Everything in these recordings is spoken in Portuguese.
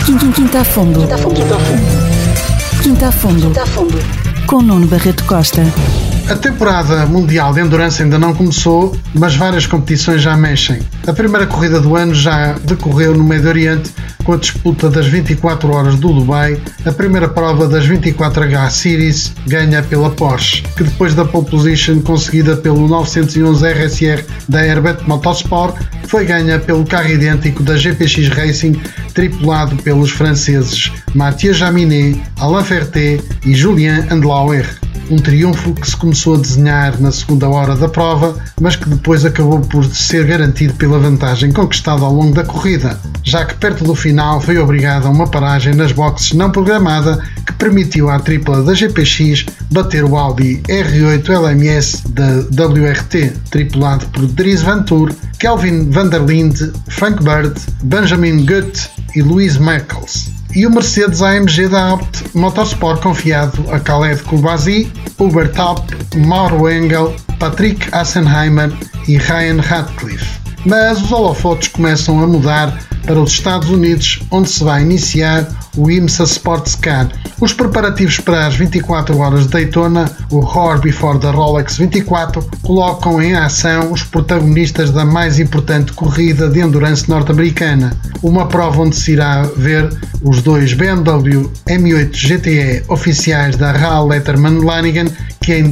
Quinta a Fundo. Quinta a Fundo. Com Nuno Barreto Costa. A temporada mundial de endurance ainda não começou, mas várias competições já mexem. A primeira corrida do ano já decorreu no Médio Oriente, com a disputa das 24 horas do Dubai, a primeira prova das 24H Series ganha pela Porsche, que depois da pole position conseguida pelo 911 RSR da Airbet Motorsport, foi ganha pelo carro idêntico da GPX Racing, tripulado pelos franceses Mathieu Jaminet, Alain Ferté e Julien Andlauer. Um triunfo que se começou a desenhar na segunda hora da prova, mas que depois acabou por ser garantido pela vantagem conquistada ao longo da corrida, já que perto do final foi obrigada a uma paragem nas boxes não programada que permitiu à tripla da GPX bater o Audi R8 LMS da WRT, tripulado por Dries Vanthoor, Kelvin van der Linde, Frank Bird, Benjamin Gut e Louis Merkels. E o Mercedes AMG da Abt Motorsport confiado a Khaled Koubazi, Hubert Tapp, Mauro Engel, Patrick Assenheimer e Ryan Ratcliffe. Mas os holofotes começam a mudar para os Estados Unidos, onde se vai iniciar o IMSA Sports Car. Os preparativos para as 24 horas de Daytona, o Roar Before the Rolex 24, colocam em ação os protagonistas da mais importante corrida de endurance norte-americana. Uma prova onde se irá ver os dois BMW M8 GTE oficiais da RAL Letterman Lanigan, que em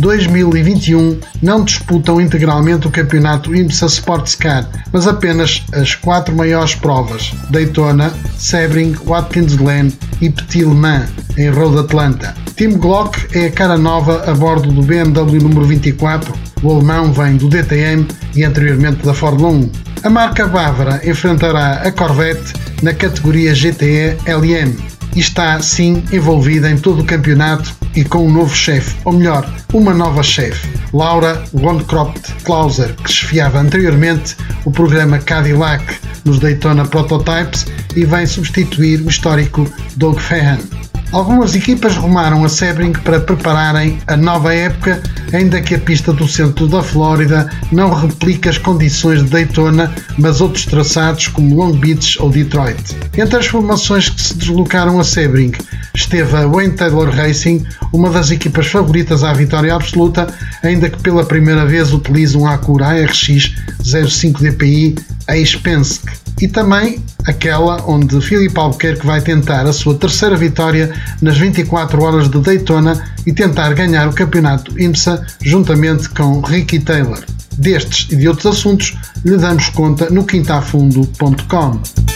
2021 não disputam integralmente o campeonato IMSA Sports Car, mas apenas as 4 maiores provas: Daytona, Sebring, Watkins Glen e Petit Le Mans, em Road Atlanta. Tim Glock é a cara nova a bordo do BMW número 24, o alemão vem do DTM e anteriormente da Fórmula 1. A marca bávara enfrentará a Corvette na categoria GTE LM e está, sim, envolvida em todo o campeonato e com um novo chefe, ou melhor, uma nova chefe, Laura Wonkropt-Clauser, que chefiava anteriormente o programa Cadillac nos Daytona Prototypes e vem substituir o histórico Doug Fehan. Algumas equipas rumaram a Sebring para prepararem a nova época, ainda que a pista do centro da Flórida não replique as condições de Daytona, mas outros traçados como Long Beach ou Detroit. Entre as formações que se deslocaram a Sebring esteve a Wayne Taylor Racing, uma das equipas favoritas à vitória absoluta, ainda que pela primeira vez utiliza um Acura ARX 05 DPI ex-Penske. E também aquela onde Filipe Albuquerque vai tentar a sua terceira vitória nas 24 horas de Daytona e tentar ganhar o campeonato IMSA juntamente com Ricky Taylor. Destes e de outros assuntos lhe damos conta no quintafundo.com.